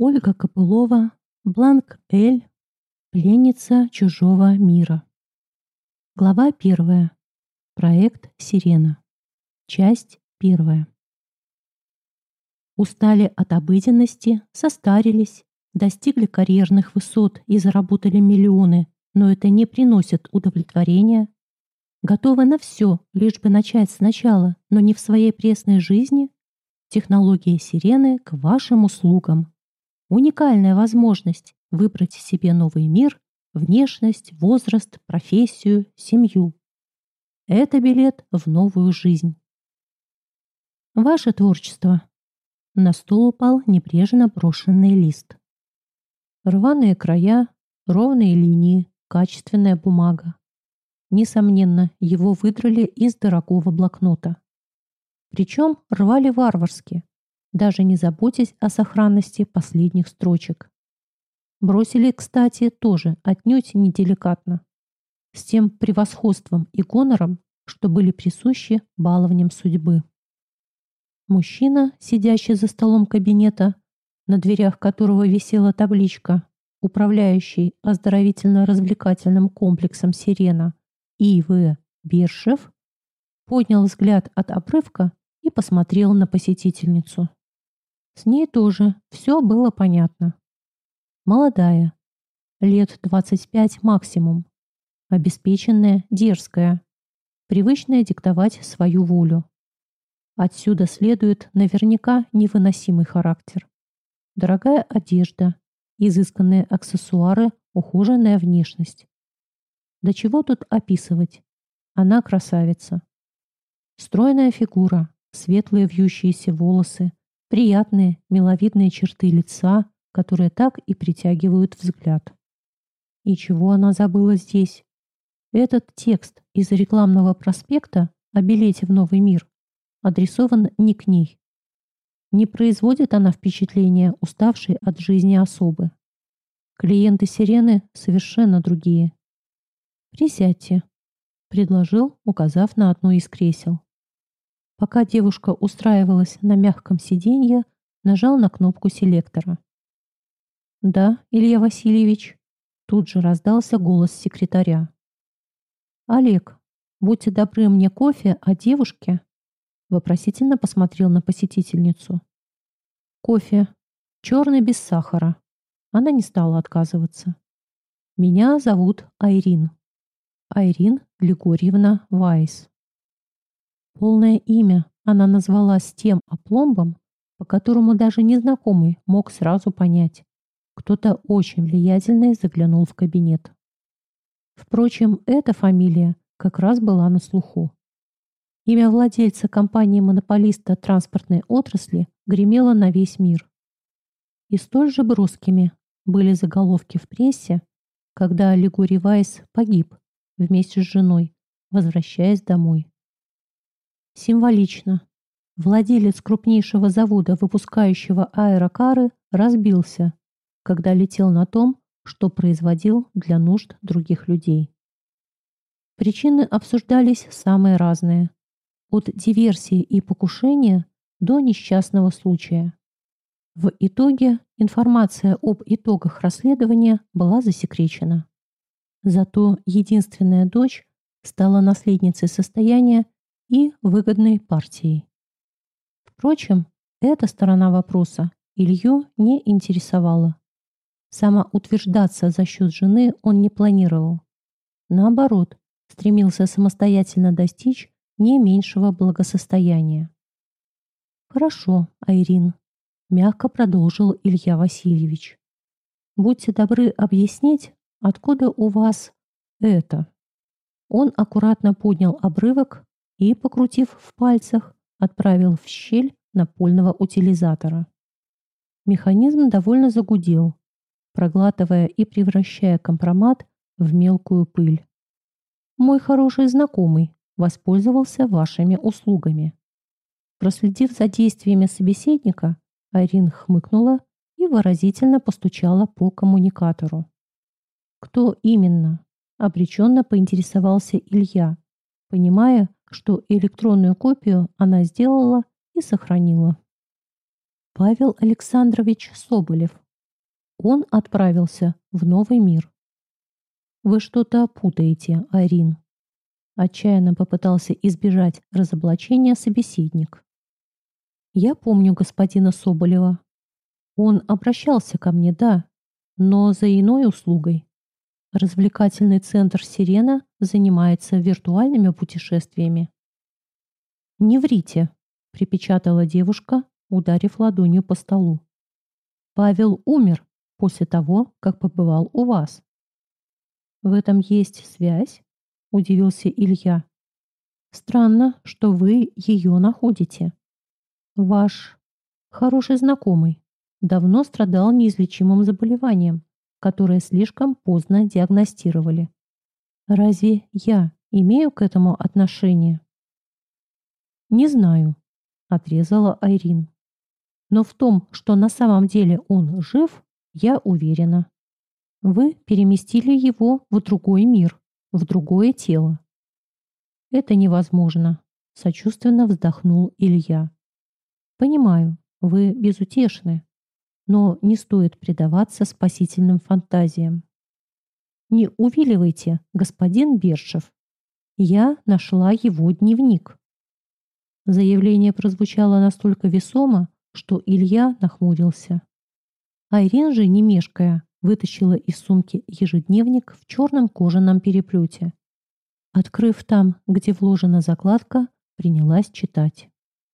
Ольга Копылова, Бланк Эль, пленница чужого мира. Глава 1. Проект «Сирена». Часть 1. Устали от обыденности, состарились, достигли карьерных высот и заработали миллионы, но это не приносит удовлетворения. Готовы на все, лишь бы начать сначала, но не в своей пресной жизни? Технология «Сирены» к вашим услугам. Уникальная возможность выбрать себе новый мир, внешность, возраст, профессию, семью. Это билет в новую жизнь. Ваше творчество. На стол упал небрежно брошенный лист. Рваные края, ровные линии, качественная бумага. Несомненно, его выдрали из дорогого блокнота. Причем рвали варварски, даже не заботясь о сохранности последних строчек. Бросили, кстати, тоже отнюдь неделикатно, с тем превосходством и гонором, что были присущи баловням судьбы. Мужчина, сидящий за столом кабинета, на дверях которого висела табличка «Управляющий оздоровительно-развлекательным комплексом «Сирена» И.В. Бершев», поднял взгляд от обрывка и посмотрел на посетительницу. С ней тоже все было понятно. Молодая, лет 25 максимум, обеспеченная, дерзкая, привычная диктовать свою волю. Отсюда следует наверняка невыносимый характер. Дорогая одежда, изысканные аксессуары, ухоженная внешность. Да чего тут описывать? Она красавица. Стройная фигура, светлые вьющиеся волосы, приятные, миловидные черты лица, которые так и притягивают взгляд. И чего она забыла здесь? Этот текст из рекламного проспекта о билете в новый мир адресован не к ней. Не производит она впечатления уставшей от жизни особы. Клиенты «Сирены» совершенно другие. «Присядьте», — предложил, указав на одно из кресел. Пока девушка устраивалась на мягком сиденье, нажал на кнопку селектора. «Да, Илья Васильевич», — тут же раздался голос секретаря. «Олег, будьте добры, мне кофе, а девушке...» Вопросительно посмотрел на посетительницу. «Кофе. Черный без сахара». Она не стала отказываться. «Меня зовут Айрин. Айрин Григорьевна Вайс». Полное имя она назвала с тем опломбом, по которому даже незнакомый мог сразу понять. Кто-то очень влиятельный заглянул в кабинет. Впрочем, эта фамилия как раз была на слуху. Имя владельца компании-монополиста транспортной отрасли гремело на весь мир. И столь же броскими были заголовки в прессе, когда Григорий Вайс погиб вместе с женой, возвращаясь домой. Символично. Владелец крупнейшего завода, выпускающего аэрокары, разбился, когда летел на том, что производил для нужд других людей. Причины обсуждались самые разные. От диверсии и покушения до несчастного случая. В итоге информация об итогах расследования была засекречена. Зато единственная дочь стала наследницей состояния и выгодной партией. Впрочем, эта сторона вопроса Илью не интересовала. Самоутверждаться за счет жены он не планировал. Наоборот, стремился самостоятельно достичь не меньшего благосостояния. «Хорошо, Айрин», — мягко продолжил Илья Васильевич. «Будьте добры объяснить, откуда у вас это?» Он аккуратно поднял обрывок и, покрутив в пальцах, отправил в щель напольного утилизатора. Механизм довольно загудел, проглатывая и превращая компромат в мелкую пыль. «Мой хороший знакомый воспользовался вашими услугами». Проследив за действиями собеседника, Айрин хмыкнула и выразительно постучала по коммуникатору. «Кто именно?» — обреченно поинтересовался Илья, понимая, что электронную копию она сделала и сохранила. «Павел Александрович Соболев, он отправился в новый мир. Вы что-то путаете, Айрин. Отчаянно попытался избежать разоблачения собеседник. Я помню господина Соболева. Он обращался ко мне, да, но за иной услугой. Развлекательный центр «Сирена» занимается виртуальными путешествиями. «Не врите», — припечатала девушка, ударив ладонью по столу. «Павел умер после того, как побывал у вас». «В этом есть связь?» — удивился Илья. «Странно, что вы ее находите. Ваш хороший знакомый давно страдал неизлечимым заболеванием, которое слишком поздно диагностировали. Разве я имею к этому отношение?» «Не знаю», — отрезала Айрин. «Но в том, что на самом деле он жив, я уверена. Вы переместили его в другой мир, в другое тело». «Это невозможно», — сочувственно вздохнул Илья. «Понимаю, вы безутешны, но не стоит предаваться спасительным фантазиям. Не увиливайте, господин Бершев. Я нашла его дневник». Заявление прозвучало настолько весомо, что Илья нахмурился. Айрин же, не мешкая, вытащила из сумки ежедневник в черном кожаном переплете. Открыв там, где вложена закладка, принялась читать.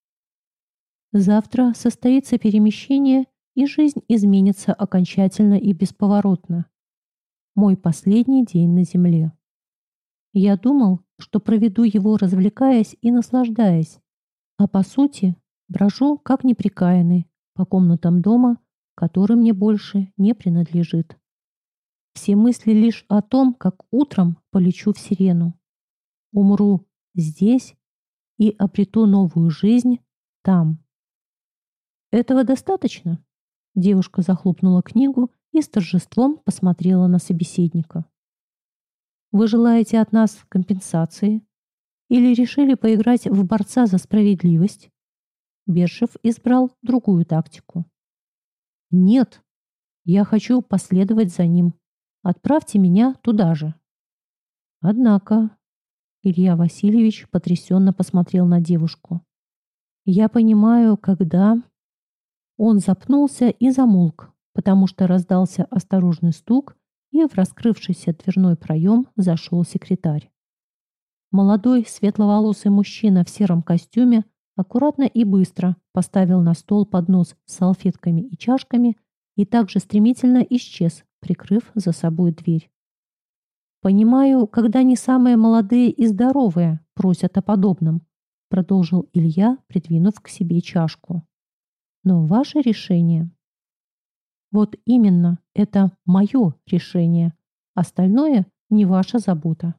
«Завтра состоится перемещение, и жизнь изменится окончательно и бесповоротно. Мой последний день на земле. Я думал, что проведу его, развлекаясь и наслаждаясь, а по сути брожу, как неприкаянный, по комнатам дома, который мне больше не принадлежит. Все мысли лишь о том, как утром полечу в Сирену. Умру здесь и обрету новую жизнь там». «Этого достаточно?» Девушка захлопнула книгу и с торжеством посмотрела на собеседника. «Вы желаете от нас компенсации? Или решили поиграть в борца за справедливость?» Бершев избрал другую тактику. «Нет, я хочу последовать за ним. Отправьте меня туда же». «Однако...» Илья Васильевич потрясенно посмотрел на девушку. «Я понимаю, когда...» Он запнулся и замолк, потому что раздался осторожный стук, и в раскрывшийся дверной проем зашел секретарь. Молодой светловолосый мужчина в сером костюме аккуратно и быстро поставил на стол поднос с салфетками и чашками и также стремительно исчез, прикрыв за собой дверь. «Понимаю, когда не самые молодые и здоровые просят о подобном», продолжил Илья, придвинув к себе чашку. «Но ваше решение...» «Вот именно, это мое решение. Остальное не ваша забота».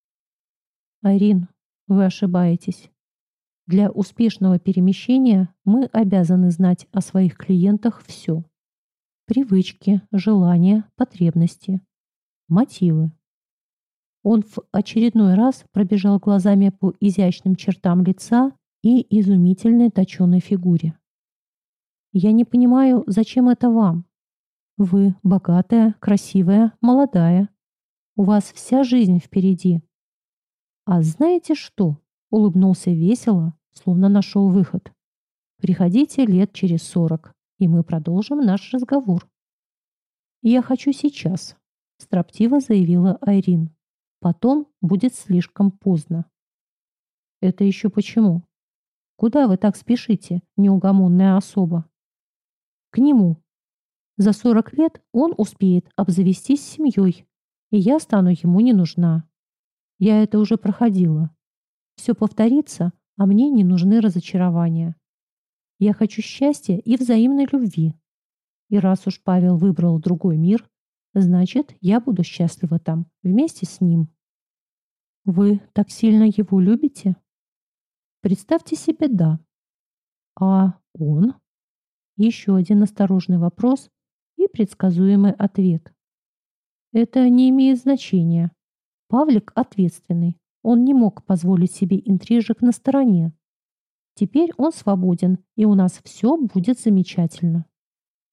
«Айрин, вы ошибаетесь. Для успешного перемещения мы обязаны знать о своих клиентах все. Привычки, желания, потребности, мотивы». Он в очередной раз пробежал глазами по изящным чертам лица и изумительной точеной фигуре. «Я не понимаю, зачем это вам? Вы богатая, красивая, молодая. У вас вся жизнь впереди». «А знаете что?» — улыбнулся весело, словно нашел выход. «Приходите лет через 40, и мы продолжим наш разговор». «Я хочу сейчас», — строптиво заявила Айрин. «Потом будет слишком поздно». «Это еще почему? Куда вы так спешите, неугомонная особа?» «К нему. За 40 лет он успеет обзавестись семьей, и я стану ему не нужна. Я это уже проходила. Все повторится, а мне не нужны разочарования. Я хочу счастья и взаимной любви. И раз уж Павел выбрал другой мир, значит, я буду счастлива там, вместе с ним». «Вы так сильно его любите?» «Представьте себе, да». «А он?» Еще один осторожный вопрос и предсказуемый ответ. «Это не имеет значения. Павлик ответственный. Он не мог позволить себе интрижек на стороне. Теперь он свободен, и у нас все будет замечательно».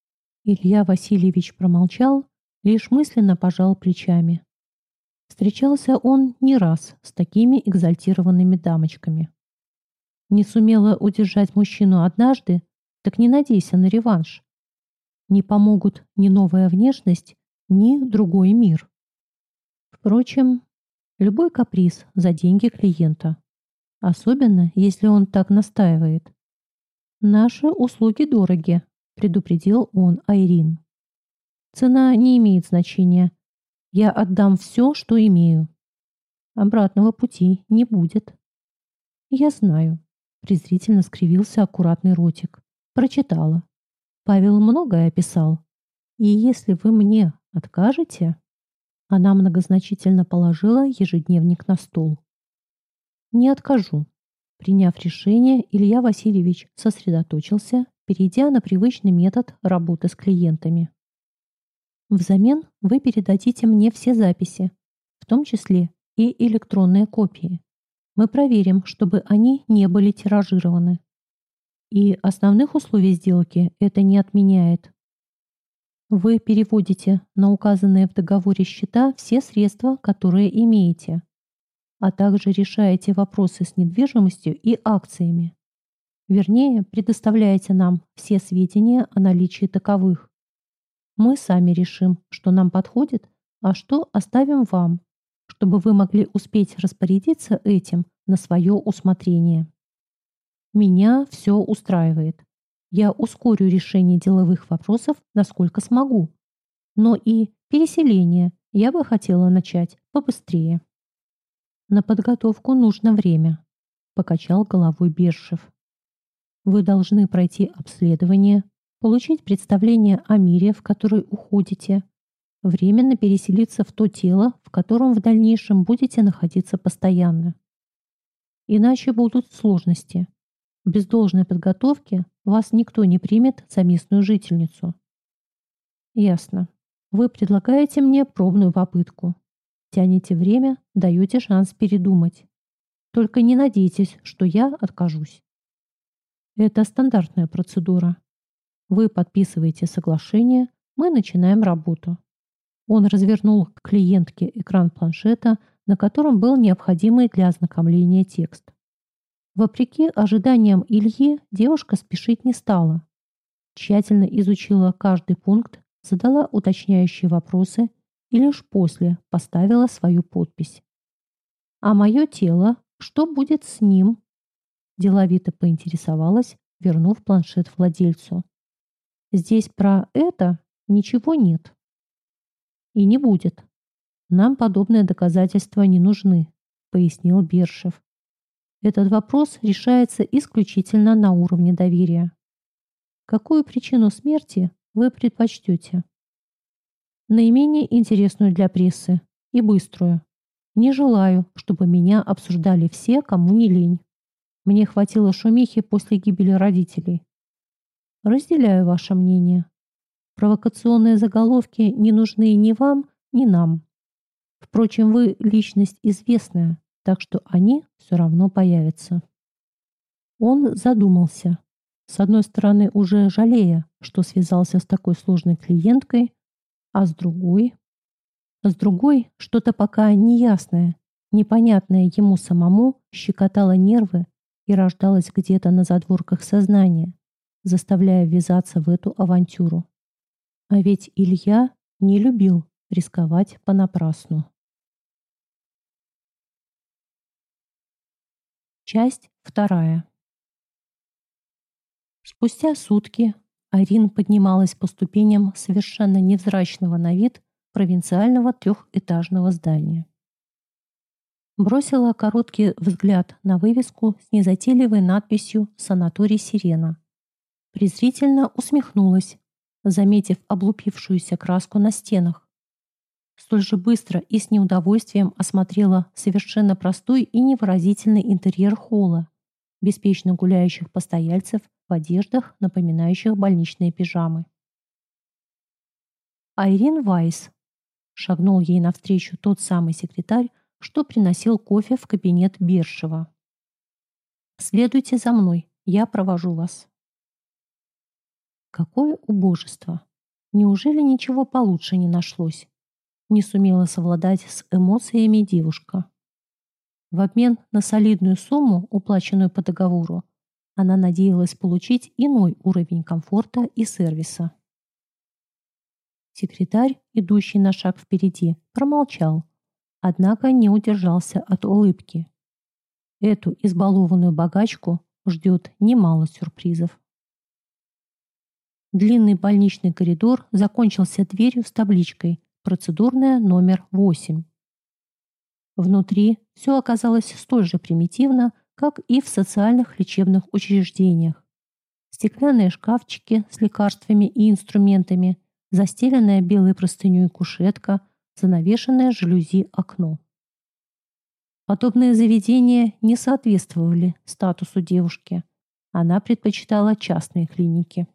Илья Васильевич промолчал, лишь мысленно пожал плечами. Встречался он не раз с такими экзальтированными дамочками. Не сумела удержать мужчину однажды, так не надейся на реванш. Не помогут ни новая внешность, ни другой мир. Впрочем, любой каприз за деньги клиента, особенно если он так настаивает. «Наши услуги дороги», — предупредил он Айрин. «Цена не имеет значения. Я отдам все, что имею. Обратного пути не будет». «Я знаю», — презрительно скривился аккуратный ротик. «Прочитала. Павел многое описал. И если вы мне откажете...» Она многозначительно положила ежедневник на стол. «Не откажу». Приняв решение, Илья Васильевич сосредоточился, перейдя на привычный метод работы с клиентами. Взамен вы передадите мне все записи, в том числе и электронные копии. Мы проверим, чтобы они не были тиражированы. И основных условий сделки это не отменяет. Вы переводите на указанные в договоре счета все средства, которые имеете, а также решаете вопросы с недвижимостью и акциями. Вернее, предоставляете нам все сведения о наличии таковых. Мы сами решим, что нам подходит, а что оставим вам, чтобы вы могли успеть распорядиться этим на свое усмотрение. Меня все устраивает. Я ускорю решение деловых вопросов, насколько смогу. Но и переселение я бы хотела начать побыстрее. На подготовку нужно время, покачал головой Бершев. Вы должны пройти обследование, получить представление о мире, в который уходите, временно переселиться в то тело, в котором в дальнейшем будете находиться постоянно. Иначе будут сложности. Без должной подготовки вас никто не примет за местную жительницу. Ясно. Вы предлагаете мне пробную попытку. Тянете время, даете шанс передумать. Только не надейтесь, что я откажусь. Это стандартная процедура. Вы подписываете соглашение, мы начинаем работу. Он развернул к клиентке экран планшета, на котором был необходимый для ознакомления текст. Вопреки ожиданиям Ильи, девушка спешить не стала. Тщательно изучила каждый пункт, задала уточняющие вопросы и лишь после поставила свою подпись. «А мое тело? Что будет с ним?» Деловито поинтересовалась, вернув планшет владельцу. «Здесь про это ничего нет. И не будет. Нам подобные доказательства не нужны», пояснил Бершев. Этот вопрос решается исключительно на уровне доверия. Какую причину смерти вы предпочтете? Наименее интересную для прессы и быструю. Не желаю, чтобы меня обсуждали все, кому не лень. Мне хватило шумихи после гибели родителей. Разделяю ваше мнение. Провокационные заголовки не нужны ни вам, ни нам. Впрочем, вы личность известная, так что они все равно появятся. Он задумался. С одной стороны, уже жалея, что связался с такой сложной клиенткой, а с другой... что-то пока неясное, непонятное ему самому щекотало нервы и рождалось где-то на задворках сознания, заставляя ввязаться в эту авантюру. А ведь Илья не любил рисковать понапрасну. Часть 2. Спустя сутки Арин поднималась по ступеням совершенно невзрачного на вид провинциального трехэтажного здания. Бросила короткий взгляд на вывеску с незатейливой надписью «Санаторий Сирена». Презрительно усмехнулась, заметив облупившуюся краску на стенах. Столь же быстро и с неудовольствием осмотрела совершенно простой и невыразительный интерьер холла, беспечно гуляющих постояльцев в одеждах, напоминающих больничные пижамы. «Айрин Вайс», — шагнул ей навстречу тот самый секретарь, что приносил кофе в кабинет Бершева. «Следуйте за мной, я провожу вас». Какое убожество! Неужели ничего получше не нашлось? Не сумела совладать с эмоциями девушка. В обмен на солидную сумму, уплаченную по договору, она надеялась получить иной уровень комфорта и сервиса. Секретарь, идущий на шаг впереди, промолчал, однако не удержался от улыбки. Эту избалованную богачку ждет немало сюрпризов. Длинный больничный коридор закончился дверью с табличкой «Процедурная номер 8». Внутри все оказалось столь же примитивно, как и в социальных лечебных учреждениях. Стеклянные шкафчики с лекарствами и инструментами, застеленная белой простыней кушетка, занавешенное жалюзи окно. Подобные заведения не соответствовали статусу девушки. Она предпочитала частные клиники.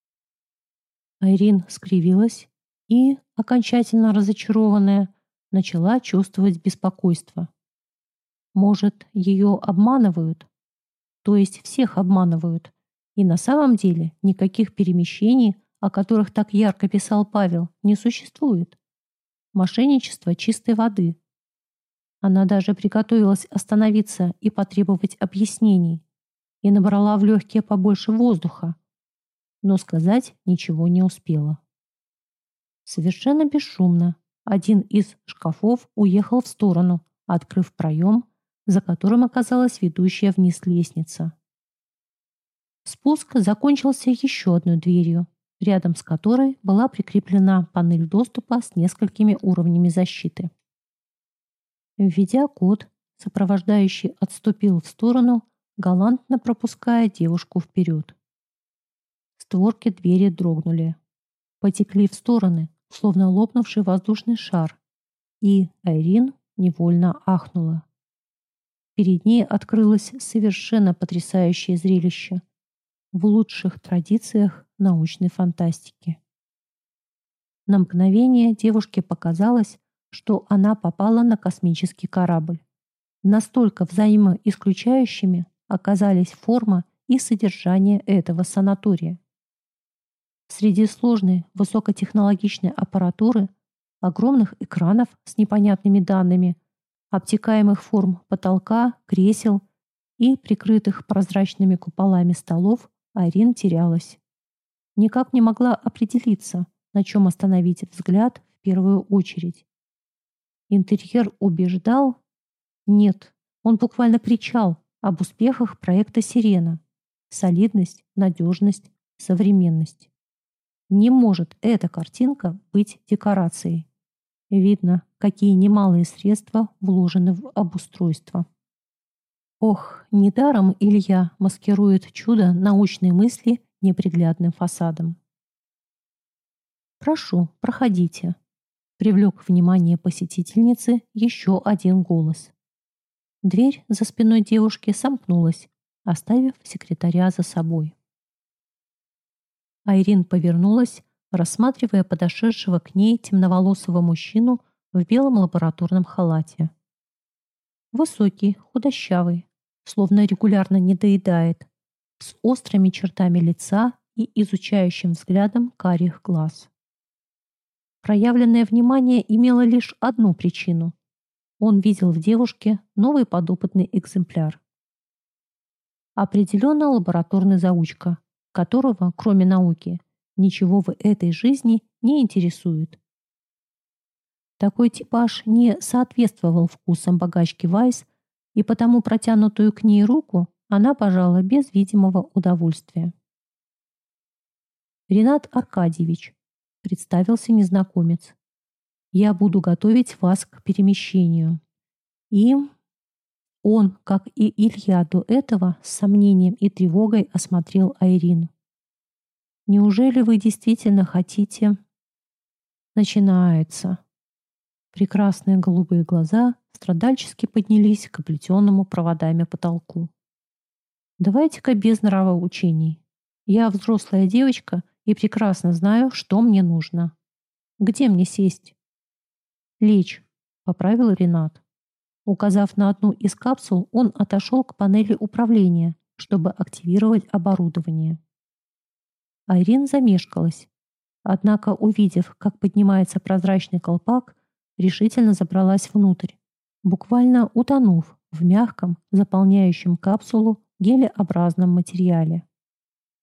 Айрин скривилась и, окончательно разочарованная, начала чувствовать беспокойство. Может, ее обманывают? То есть всех обманывают. И на самом деле никаких перемещений, о которых так ярко писал Павел, не существует. Мошенничество чистой воды. Она даже приготовилась остановиться и потребовать объяснений, и набрала в легкие побольше воздуха, но сказать ничего не успела. Совершенно бесшумно один из шкафов уехал в сторону, открыв проем, за которым оказалась ведущая вниз лестница. Спуск закончился еще одной дверью, рядом с которой была прикреплена панель доступа с несколькими уровнями защиты. Введя код, сопровождающий отступил в сторону, галантно пропуская девушку вперед. Створки двери дрогнули. Потекли в стороны, словно лопнувший воздушный шар, и Айрин невольно ахнула. Перед ней открылось совершенно потрясающее зрелище в лучших традициях научной фантастики. На мгновение девушке показалось, что она попала на космический корабль. Настолько взаимоисключающими оказались форма и содержание этого санатория. Среди сложной высокотехнологичной аппаратуры, огромных экранов с непонятными данными, обтекаемых форм потолка, кресел и прикрытых прозрачными куполами столов, Айрин терялась. Никак не могла определиться, на чем остановить взгляд в первую очередь. Интерьер убеждал? Нет, он буквально кричал об успехах проекта «Сирена». Солидность, надежность, современность. Не может эта картинка быть декорацией. Видно, какие немалые средства вложены в обустройство. Ох, недаром Илья маскирует чудо научной мысли неприглядным фасадом. «Прошу, проходите», — привлек внимание посетительницы еще один голос. Дверь за спиной девушки сомкнулась, оставив секретаря за собой. Айрин повернулась, рассматривая подошедшего к ней темноволосого мужчину в белом лабораторном халате. Высокий, худощавый, словно регулярно недоедает, с острыми чертами лица и изучающим взглядом карих глаз. Проявленное внимание имело лишь одну причину. Он видел в девушке новый подопытный экземпляр. Определенно лабораторный заучка, которого, кроме науки, ничего в этой жизни не интересует. Такой типаж не соответствовал вкусам богачки Вайс, и потому протянутую к ней руку она пожала без видимого удовольствия. «Ренат Аркадьевич», — представился незнакомец, — «я буду готовить вас к перемещению». И он, как и Илья до этого, с сомнением и тревогой осмотрел Айрин. «Неужели вы действительно хотите...» Начинается. Прекрасные голубые глаза страдальчески поднялись к оплетенному проводами потолку. «Давайте-ка без нравоучений. Я взрослая девочка и прекрасно знаю, что мне нужно. Где мне сесть?» «Лечь», — поправил Ренат. Указав на одну из капсул, он отошел к панели управления, чтобы активировать оборудование. Айрин замешкалась. Однако, увидев, как поднимается прозрачный колпак, решительно забралась внутрь, буквально утонув в мягком, заполняющем капсулу гелеобразном материале.